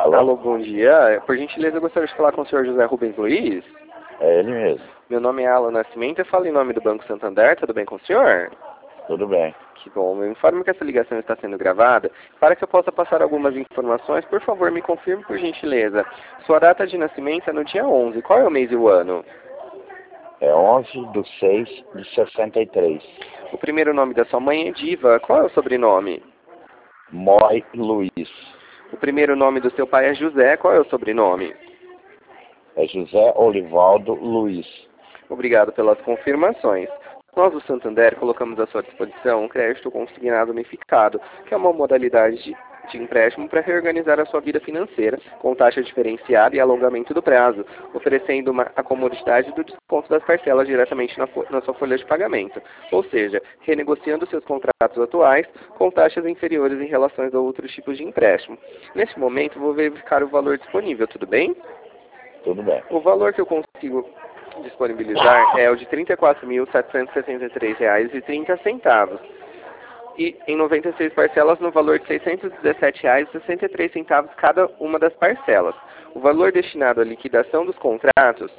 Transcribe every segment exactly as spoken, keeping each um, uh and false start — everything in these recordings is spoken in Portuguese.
Alô? Alô, bom dia. Por gentileza, eu gostaria de falar com o senhor José Rubens Luiz. É ele mesmo. Meu nome é Alan Nascimento, eu falo em nome do Banco Santander, tudo bem com o senhor? Tudo bem. Que bom, eu informo que essa ligação está sendo gravada. Para que eu possa passar algumas informações, por favor, me confirme por gentileza. Sua data de nascimento é no dia onze, qual é o mês e o ano? É onze de seis de sessenta e três. O primeiro nome da sua mãe é Diva, qual é o sobrenome? Moy Luiz. O primeiro nome do seu pai é José, qual é o sobrenome? É José Olivaldo Luiz. Obrigado pelas confirmações. Nós do Santander colocamos à sua disposição um crédito consignado unificado, que é uma modalidade de, de empréstimo para reorganizar a sua vida financeira, com taxa diferenciada e alongamento do prazo, oferecendo uma, a comodidade do desconto das parcelas diretamente na, na sua folha de pagamento, ou seja, renegociando seus contratos atuais com taxas inferiores em relação a outros tipos de empréstimo. Neste momento, vou verificar o valor disponível, tudo bem? Tudo bem. O valor que eu consigo disponibilizar é o de trinta e quatro mil, setecentos e setenta e três reais e trinta centavos. E em noventa e seis parcelas no valor de seiscentos e dezessete reais e sessenta e três centavos cada uma das parcelas. O valor destinado à liquidação dos contratos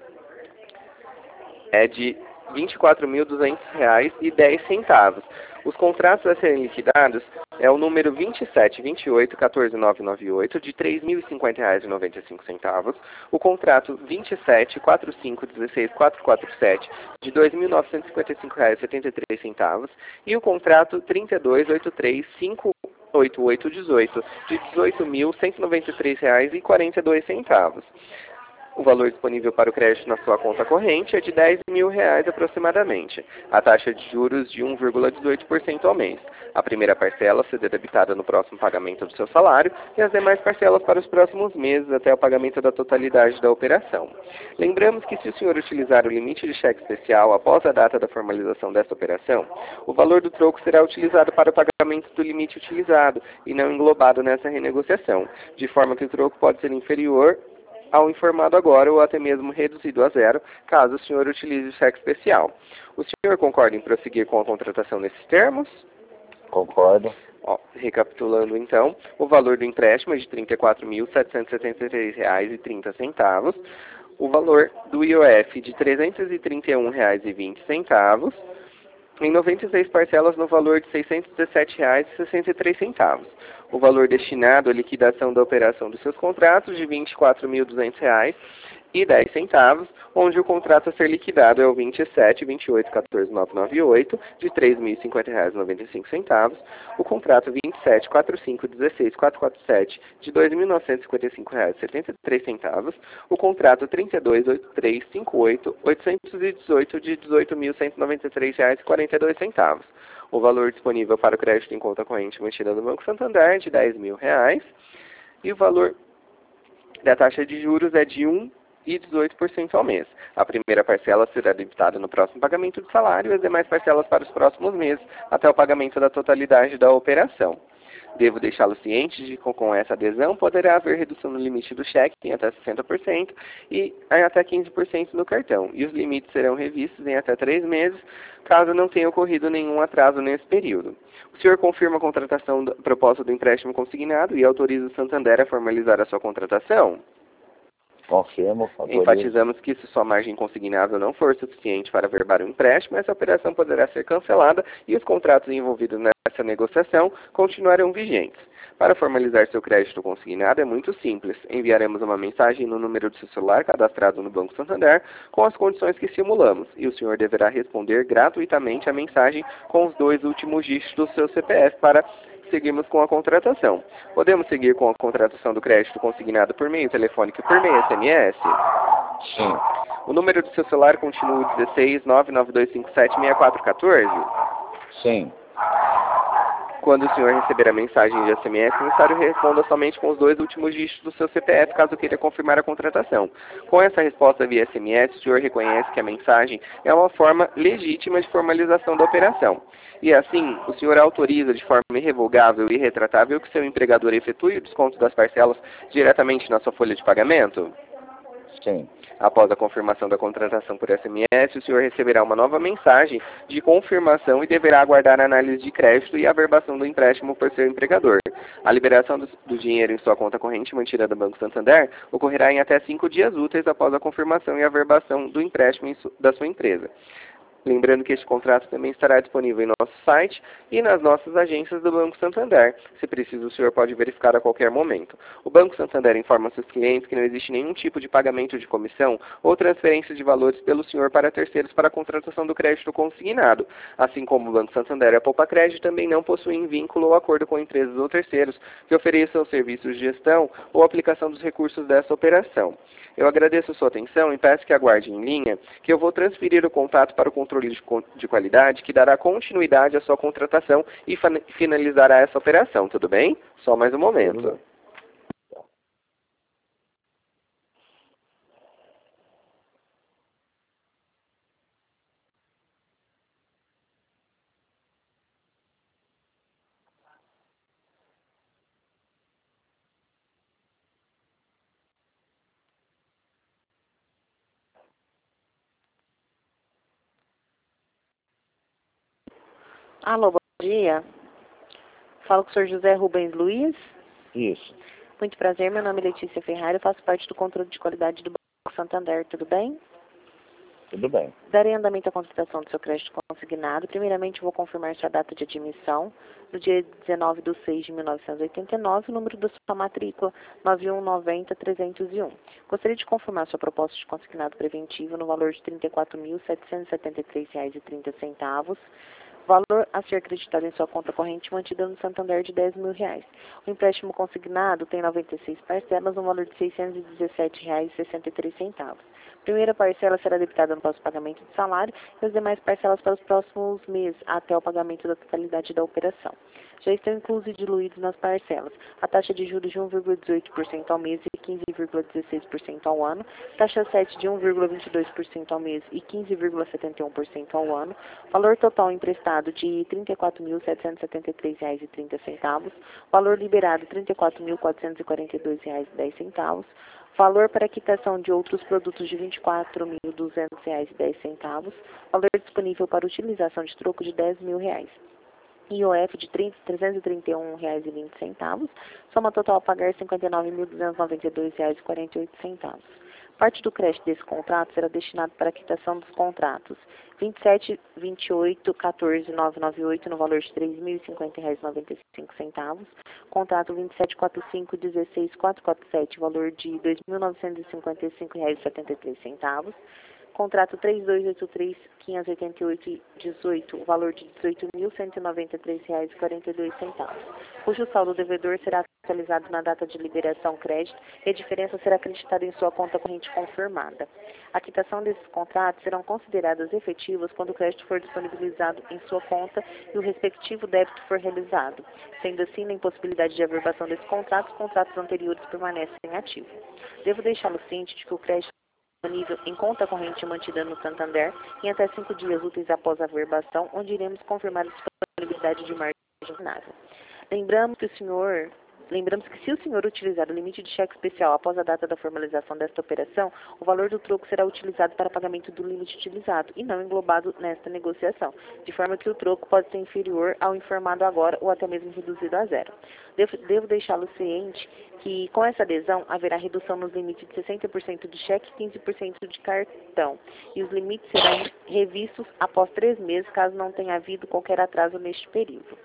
é de vinte e quatro mil, duzentos reais e dez centavos. Os contratos a serem liquidados é o número vinte e sete, vinte e oito, quatorze mil novecentos e noventa e oito, de três mil e cinquenta reais e noventa e cinco centavos. O contrato vinte e sete, quarenta e cinco, dezesseis, quatrocentos e quarenta e sete, de dois mil novecentos e cinquenta e cinco reais e setenta e três centavos. E o contrato trinta e dois, oitenta e três, quinhentos e oitenta e oito, dezoito, de dezoito mil cento e noventa e três reais e quarenta e dois centavos. O valor disponível para o crédito na sua conta corrente é de dez mil reais aproximadamente. A taxa de juros de um vírgula dezoito por cento ao mês. A primeira parcela será debitada no próximo pagamento do seu salário e as demais parcelas para os próximos meses até o pagamento da totalidade da operação. Lembramos que se o senhor utilizar o limite de cheque especial após a data da formalização desta operação, o valor do troco será utilizado para o pagamento do limite utilizado e não englobado nessa renegociação, de forma que o troco pode ser inferior ao informado agora ou até mesmo reduzido a zero, caso o senhor utilize o cheque especial. O senhor concorda em prosseguir com a contratação nesses termos? Concordo. Ó, recapitulando então, o valor do empréstimo é de trinta e quatro mil, setecentos e setenta e três reais e trinta centavos, o valor do I O F de trezentos e trinta e um reais e vinte centavos, em noventa e seis parcelas no valor de seiscentos e dezessete reais e sessenta e três centavos. O valor destinado à liquidação da operação dos seus contratos de vinte e quatro mil, duzentos reais e dez centavos, onde o contrato a ser liquidado é o vinte e sete, vinte e oito, quatorze mil novecentos e noventa e oito, de três mil e cinquenta reais e noventa e cinco centavos. O contrato vinte e sete, quarenta e cinco, dezesseis, quatrocentos e quarenta e sete, de dois mil novecentos e cinquenta e cinco reais e setenta e três centavos. O contrato trinta e dois, oitenta e três, cinquenta e oito, oitocentos e dezoito, de dezoito mil cento e noventa e três reais e quarenta e dois centavos. O valor disponível para o crédito em conta corrente mantida no Banco Santander é de dez mil reais. E o valor da taxa de juros é de um vírgula dezoito por cento ao mês. A primeira parcela será debitada no próximo pagamento do salário e as demais parcelas para os próximos meses, até o pagamento da totalidade da operação. Devo deixá-lo ciente de que com essa adesão poderá haver redução no limite do cheque em até sessenta por cento e em até quinze por cento no cartão. E os limites serão revistos em até três meses, caso não tenha ocorrido nenhum atraso nesse período. O senhor confirma a contratação da proposta do empréstimo consignado e autoriza o Santander a formalizar a sua contratação? Confirmo, autorizo. Enfatizamos que se sua margem consignável não for suficiente para averbar o empréstimo, essa operação poderá ser cancelada e os contratos envolvidos nessa negociação continuarão vigentes. Para formalizar seu crédito consignado é muito simples. Enviaremos uma mensagem no número do seu celular cadastrado no Banco Santander com as condições que simulamos e o senhor deverá responder gratuitamente a mensagem com os dois últimos dígitos do seu C P F para seguirmos com a contratação. Podemos seguir com a contratação do crédito consignado por meio telefônico e por meio S M S? Sim. O número do seu celular continua o dezesseis, nove nove dois cinco sete, seis quatro um quatro? Sim. Quando o senhor receber a mensagem de S M S, o necessário responda somente com os dois últimos dígitos do seu C P F, caso queira confirmar a contratação. Com essa resposta via S M S, o senhor reconhece que a mensagem é uma forma legítima de formalização da operação. E assim, o senhor autoriza de forma irrevogável e irretratável que seu empregador efetue o desconto das parcelas diretamente na sua folha de pagamento? Sim. Após a confirmação da contratação por S M S, o senhor receberá uma nova mensagem de confirmação e deverá aguardar a análise de crédito e a averbação do empréstimo por seu empregador. A liberação do, do dinheiro em sua conta corrente mantida do Banco Santander ocorrerá em até cinco dias úteis após a confirmação e averbação do empréstimo em su, da sua empresa. Lembrando que este contrato também estará disponível em nosso site e nas nossas agências do Banco Santander. Se preciso, o senhor pode verificar a qualquer momento. O Banco Santander informa seus clientes que não existe nenhum tipo de pagamento de comissão ou transferência de valores pelo senhor para terceiros para a contratação do crédito consignado. Assim como o Banco Santander e a Poupa Crédito também não possuem vínculo ou acordo com empresas ou terceiros que ofereçam serviços de gestão ou aplicação dos recursos dessa operação. Eu agradeço a sua atenção e peço que aguarde em linha, que eu vou transferir o contato para o controle de, de qualidade, que dará continuidade à sua contratação e finalizará essa operação, tudo bem? Só mais um momento. Alô, bom dia. Falo com o senhor José Rubens Luiz. Isso. Muito prazer, meu nome é Letícia Ferrari, eu faço parte do controle de qualidade do Banco Santander, tudo bem? Tudo bem. Darei andamento à contratação do seu crédito consignado. Primeiramente, vou confirmar sua data de admissão. No dia dezenove de seis de mil novecentos e oitenta e nove, o número da sua matrícula nove um nove zero trezentos e um. Gostaria de confirmar sua proposta de consignado preventivo no valor de trinta e quatro mil, setecentos e setenta e três reais e trinta centavos. Valor a ser acreditado em sua conta corrente mantida no Santander de dez mil reais. O empréstimo consignado tem noventa e seis parcelas, no valor de seiscentos e dezessete reais e sessenta e três centavos. Primeira parcela será debitada no próximo pagamento de salário e as demais parcelas para os próximos meses, até o pagamento da totalidade da operação. Já estão inclusos e diluídos nas parcelas a taxa de juros de um vírgula dezoito por cento ao mês e quinze vírgula dezesseis por cento ao ano, taxa sete de um vírgula vinte e dois por cento ao mês e quinze vírgula setenta e um por cento ao ano, valor total emprestado de trinta e quatro mil, setecentos e setenta e três reais e trinta centavos, valor liberado trinta e quatro mil, quatrocentos e quarenta e dois reais e dez centavos, valor para quitação de outros produtos de vinte e quatro mil, duzentos reais e dez centavos, valor disponível para utilização de troco de dez mil reais. I O F de trezentos e trinta e um reais e vinte centavos, soma total a pagar cinquenta e nove mil, duzentos e noventa e dois reais e quarenta e oito centavos. Parte do crédito desse contrato será destinado para a quitação dos contratos vinte e sete, vinte e oito, quatorze, novecentos e noventa e oito no valor de três mil e cinquenta reais e noventa e cinco centavos, contrato vinte e sete, quarenta e cinco, dezesseis, quatrocentos e quarenta e sete, valor de dois mil novecentos e cinquenta e cinco reais e setenta e três centavos, contrato três mil duzentos e oitenta e três, quinhentos e oitenta e oito, dezoito, o valor de dezoito mil cento e noventa e três reais e quarenta e dois centavos, cujo saldo devedor será atualizado na data de liberação crédito e a diferença será acreditada em sua conta corrente confirmada. A quitação desses contratos serão consideradas efetivas quando o crédito for disponibilizado em sua conta e o respectivo débito for realizado. Sendo assim, na impossibilidade de averbação desses contratos, os contratos anteriores permanecem ativos. Devo deixá-lo ciente de que o crédito disponível em conta corrente mantida no Santander em até cinco dias úteis após a averbação, onde iremos confirmar a disponibilidade de margem razoável. Lembramos que o senhor Lembramos que se o senhor utilizar o limite de cheque especial após a data da formalização desta operação, o valor do troco será utilizado para pagamento do limite utilizado e não englobado nesta negociação, de forma que o troco pode ser inferior ao informado agora ou até mesmo reduzido a zero. Devo, devo deixá-lo ciente que com essa adesão haverá redução nos limites de sessenta por cento de cheque e quinze por cento de cartão, e os limites serão revistos após três meses, caso não tenha havido qualquer atraso neste período.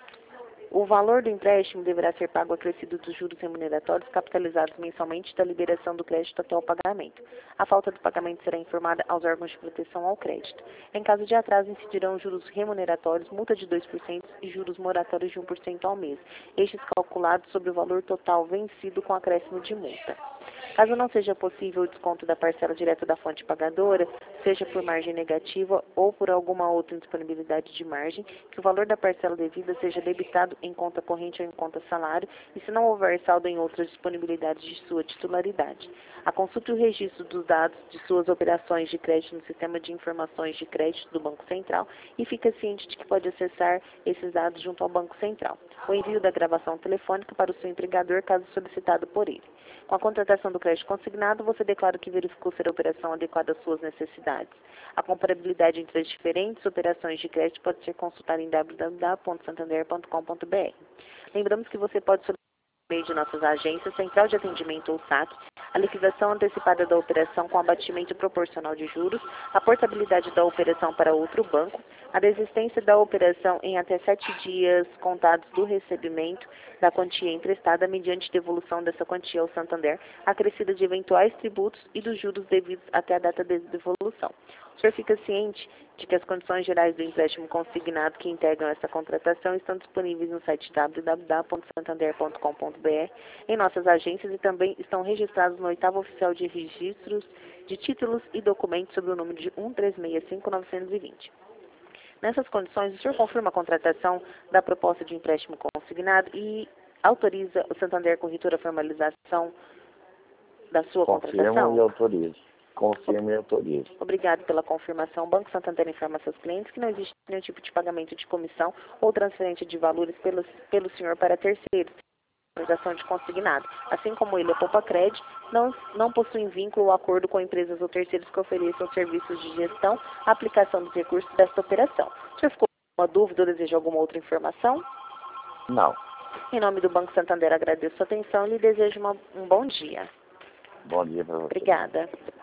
O valor do empréstimo deverá ser pago acrescido dos juros remuneratórios capitalizados mensalmente da liberação do crédito até o pagamento. A falta do pagamento será informada aos órgãos de proteção ao crédito. Em caso de atraso, incidirão juros remuneratórios, multa de dois por cento e juros moratórios de um por cento ao mês, estes calculados sobre o valor total vencido com acréscimo de multa. Caso não seja possível o desconto da parcela direta da fonte pagadora, seja por margem negativa ou por alguma outra indisponibilidade de margem, que o valor da parcela devida seja debitado em conta corrente ou em conta salário e se não houver saldo em outras disponibilidades de sua titularidade. A consulta e o registro dos dados de suas operações de crédito no Sistema de Informações de Crédito do Banco Central e fica ciente de que pode acessar esses dados junto ao Banco Central. O envio da gravação telefônica para o seu empregador, caso solicitado por ele. Com a contratação do crédito consignado, você declara que verificou ser a operação adequada às suas necessidades. A comparabilidade entre as diferentes operações de crédito pode ser consultada em w w w ponto santander ponto com ponto b r. Lembramos que você pode solicitar por meio de nossas agências, Central de Atendimento ou S A C, a liquidação antecipada da operação com abatimento proporcional de juros, a portabilidade da operação para outro banco, a desistência da operação em até sete dias contados do recebimento da quantia emprestada mediante devolução dessa quantia ao Santander, acrescida de eventuais tributos e dos juros devidos até a data de devolução. O senhor fica ciente de que as condições gerais do empréstimo consignado que integram essa contratação estão disponíveis no site w w w ponto santander ponto com ponto b r, em nossas agências e também estão registrados no oitavo Oficial de Registros de Títulos e Documentos sob o número de um três seis cinco nove dois zero. Nessas condições, o senhor confirma a contratação da proposta de empréstimo consignado e autoriza o Santander Corretora a formalização da sua Confirmo contratação? e autorizo. Confirmo e autorizo. Obrigado pela confirmação. O Banco Santander informa a seus clientes que não existe nenhum tipo de pagamento de comissão ou transferência de valores pelo, pelo senhor para terceiros, transação de consignado. Assim como ele, a Poupa Cred, não, não possuem vínculo ou acordo com empresas ou terceiros que ofereçam serviços de gestão, aplicação dos recursos desta operação. O senhor ficou com alguma dúvida ou deseja alguma outra informação? Não. Em nome do Banco Santander, agradeço a atenção e lhe desejo uma, um bom dia. Bom dia para você. Obrigada.